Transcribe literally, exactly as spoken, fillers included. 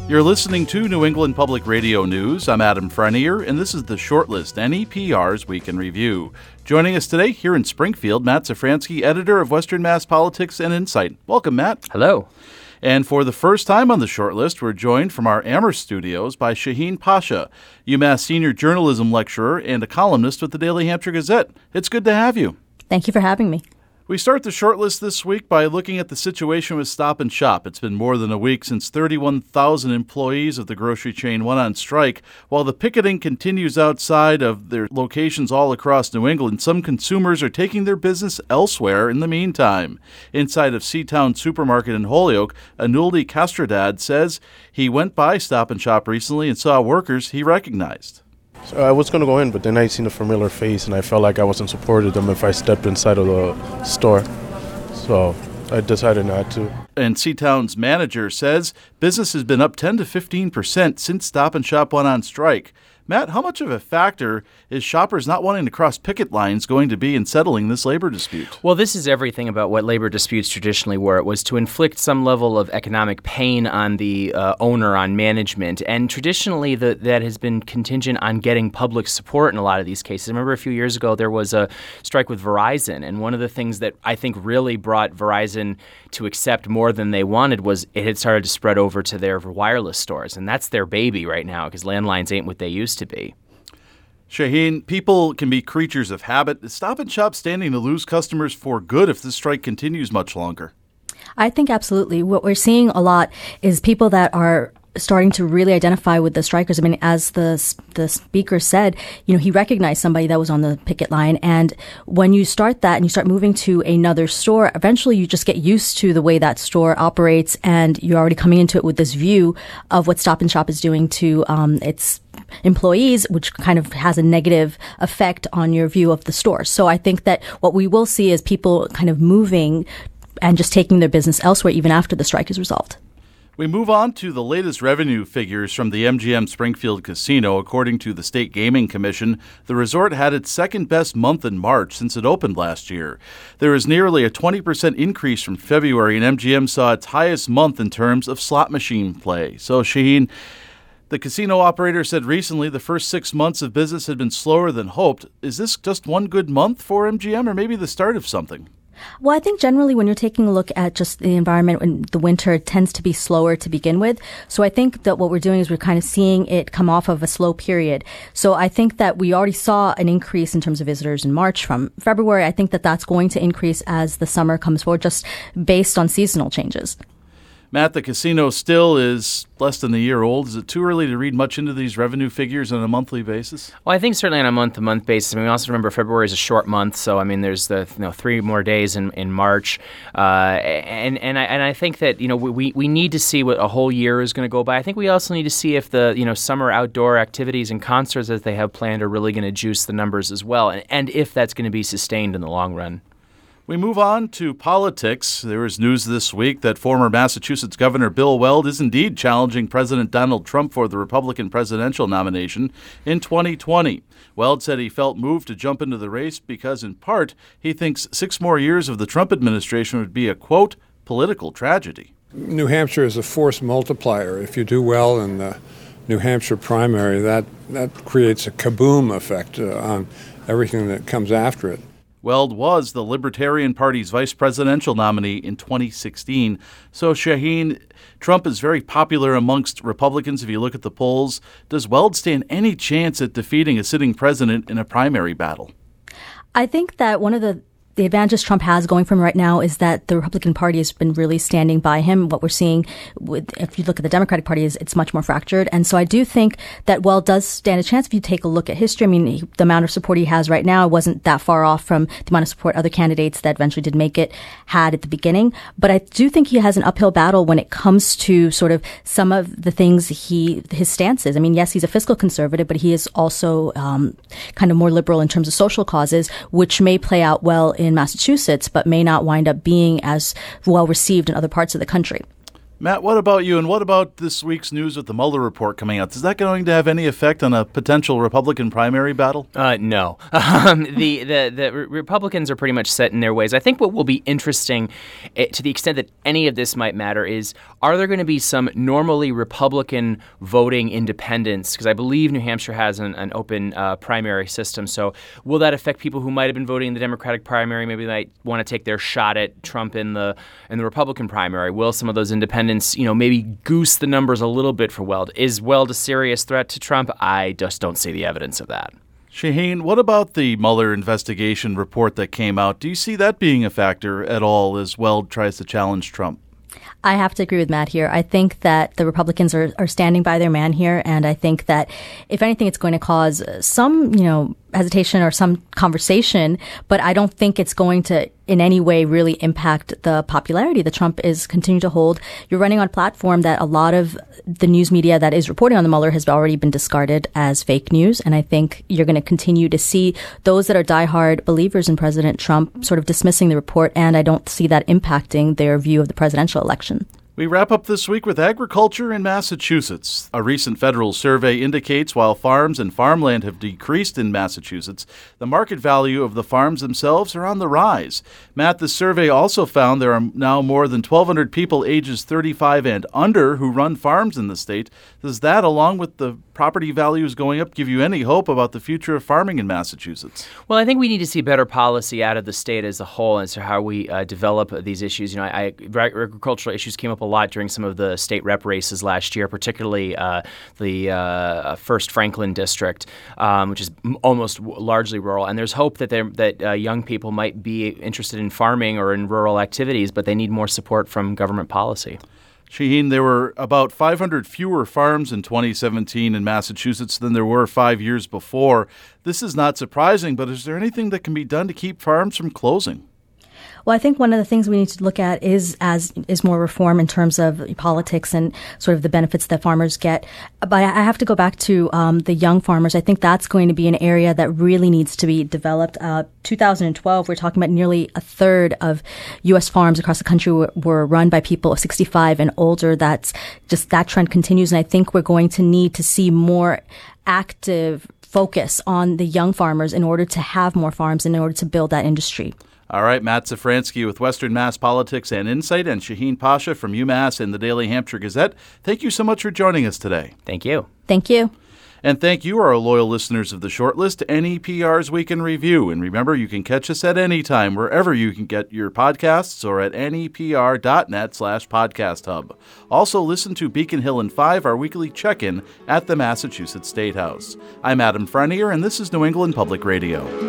You're listening to New England Public Radio News. I'm Adam Frenier, and this is the Shortlist, N E P R's Week in Review. Joining us today here in Springfield, Matt Szafranski, editor of Western Mass Politics and Insight. Welcome, Matt. Hello. And for the first time on the Shortlist, we're joined from our Amherst studios by Shaheen Pasha, UMass senior journalism lecturer and a columnist with the Daily Hampshire Gazette. It's good to have you. Thank you for having me. We start the shortlist this week by looking at the situation with Stop and Shop. It's been more than a week since thirty-one thousand employees of the grocery chain went on strike. While the picketing continues outside of their locations all across New England, some consumers are taking their business elsewhere in the meantime. Inside of Seatown Supermarket in Holyoke, Anuldi Castrodad says he went by Stop and Shop recently and saw workers he recognized. So I was going to go in, but then I seen a familiar face, and I felt like I wasn't supported them if I stepped inside of the store. So I decided not to. And Seatown's manager says business has been up ten to fifteen percent since Stop and Shop went on strike. Matt, how much of a factor is shoppers not wanting to cross picket lines going to be in settling this labor dispute? Well, this is everything about what labor disputes traditionally were. It was to inflict some level of economic pain on the uh, owner, on management. And traditionally, the, that has been contingent on getting public support in a lot of these cases. I remember a few years ago, there was a strike with Verizon. And one of the things that I think really brought Verizon to accept more than they wanted was it had started to spread over to their wireless stores. And that's their baby right now because landlines ain't what they used to be. Shaheen, people can be creatures of habit. Is Stop and Shop standing to lose customers for good if this strike continues much longer? I think absolutely. What we're seeing a lot is people that are starting to really identify with the strikers. I mean, as the the speaker said, you know, he recognized somebody that was on the picket line. And when you start that and you start moving to another store, eventually you just get used to the way that store operates, and you're already coming into it with this view of what Stop and Shop is doing to um, its employees, which kind of has a negative effect on your view of the store. So I think that what we will see is people kind of moving and just taking their business elsewhere even after the strike is resolved. We move on to the latest revenue figures from the M G M Springfield Casino. According to the State Gaming Commission, the resort had its second-best month in March since it opened last year. There is nearly a twenty percent increase from February, and M G M saw its highest month in terms of slot machine play. So, Shaheen, the casino operator said recently the first six months of business had been slower than hoped. Is this just one good month for M G M, or maybe the start of something? Well, I think generally when you're taking a look at just the environment in the winter, it tends to be slower to begin with. So I think that what we're doing is we're kind of seeing it come off of a slow period. So I think that we already saw an increase in terms of visitors in March from February. I think that that's going to increase as the summer comes forward, just based on seasonal changes. Matt, the casino still is less than a year old. Is it too early to read much into these revenue figures on a monthly basis? Well, I think certainly on a month-to-month basis. I mean, we also remember February is a short month, so I mean, there's the you know three more days in in March, uh, and and I and I think that you know we we need to see what a whole year is going to go by. I think we also need to see if the you know summer outdoor activities and concerts that they have planned are really going to juice the numbers as well, and, and if that's going to be sustained in the long run. We move on to politics. There is news this week that former Massachusetts Governor Bill Weld is indeed challenging President Donald Trump for the Republican presidential nomination in twenty twenty. Weld said he felt moved to jump into the race because, in part, he thinks six more years of the Trump administration would be a, quote, political tragedy. New Hampshire is a force multiplier. If you do well in the New Hampshire primary, that, that creates a kaboom effect uh, on everything that comes after it. Weld was the Libertarian Party's vice presidential nominee in twenty sixteen. So, Shaheen, Trump is very popular amongst Republicans if you look at the polls. Does Weld stand any chance at defeating a sitting president in a primary battle? I think that one of the The advantage Trump has going from right now is that the Republican Party has been really standing by him. What we're seeing, with, if you look at the Democratic Party, is it's much more fractured. And so I do think that Weld does stand a chance if you take a look at history. I mean, he, the amount of support he has right now wasn't that far off from the amount of support other candidates that eventually did make it had at the beginning. But I do think he has an uphill battle when it comes to sort of some of the things he, his stances. I mean, yes, he's a fiscal conservative, but he is also um, kind of more liberal in terms of social causes, which may play out well in in Massachusetts, but may not wind up being as well received in other parts of the country. Matt, what about you, and what about this week's news with the Mueller report coming out? Is that going to have any effect on a potential Republican primary battle? Uh, no. Um, the, the, the Republicans are pretty much set in their ways. I think what will be interesting, eh, to the extent that any of this might matter, is are there going to be some normally Republican voting independents? Because I believe New Hampshire has an, an open uh, primary system. So will that affect people who might have been voting in the Democratic primary? Maybe they might want to take their shot at Trump in the in the Republican primary. Will some of those independents you know, maybe goose the numbers a little bit for Weld? Is Weld a serious threat to Trump? I just don't see the evidence of that. Shaheen, what about the Mueller investigation report that came out? Do you see that being a factor at all as Weld tries to challenge Trump? I have to agree with Matt here. I think that the Republicans are, are standing by their man here, and I think that, if anything, it's going to cause some, you know, hesitation or some conversation, but I don't think it's going to in any way really impact the popularity that Trump is continuing to hold. You're running on a platform that a lot of the news media that is reporting on the Mueller has already been discarded as fake news, and I think you're going to continue to see those that are diehard believers in President Trump sort of dismissing the report, and I don't see that impacting their view of the presidential election. We wrap up this week with agriculture in Massachusetts. A recent federal survey indicates while farms and farmland have decreased in Massachusetts, the market value of the farms themselves are on the rise. Matt, the survey also found there are now more than twelve hundred people ages thirty-five and under who run farms in the state. Does that, along with the property values going up, give you any hope about the future of farming in Massachusetts? Well, I think we need to see better policy out of the state as a whole as to how we uh, develop these issues. You know, I, I, agricultural issues came up a lot during some of the state rep races last year, particularly uh, the uh, first Franklin district, um, which is almost largely rural. And there's hope that that uh, young people might be interested in farming or in rural activities, but they need more support from government policy. Shaheen, there were about five hundred fewer farms in twenty seventeen in Massachusetts than there were five years before. This is not surprising, but is there anything that can be done to keep farms from closing? Well, I think one of the things we need to look at is as is more reform in terms of politics and sort of the benefits that farmers get. But I have to go back to um, the young farmers. I think that's going to be an area that really needs to be developed. Uh, two thousand twelve, we're talking about nearly a third of U S farms across the country were, were run by people of sixty-five and older. That's just that trend continues. And I think we're going to need to see more active focus on the young farmers in order to have more farms, in order to build that industry. All right, Matt Safransky with Western Mass Politics and Insight, and Shaheen Pasha from UMass and the Daily Hampshire Gazette. Thank you so much for joining us today. Thank you. Thank you. And thank you, our loyal listeners of the Shortlist, N E P R's Week in Review. And remember, you can catch us at any time, wherever you can get your podcasts, or at nepr.net slash podcast hub. Also, listen to Beacon Hill and Five, our weekly check-in at the Massachusetts State House. I'm Adam Frenier, and this is New England Public Radio.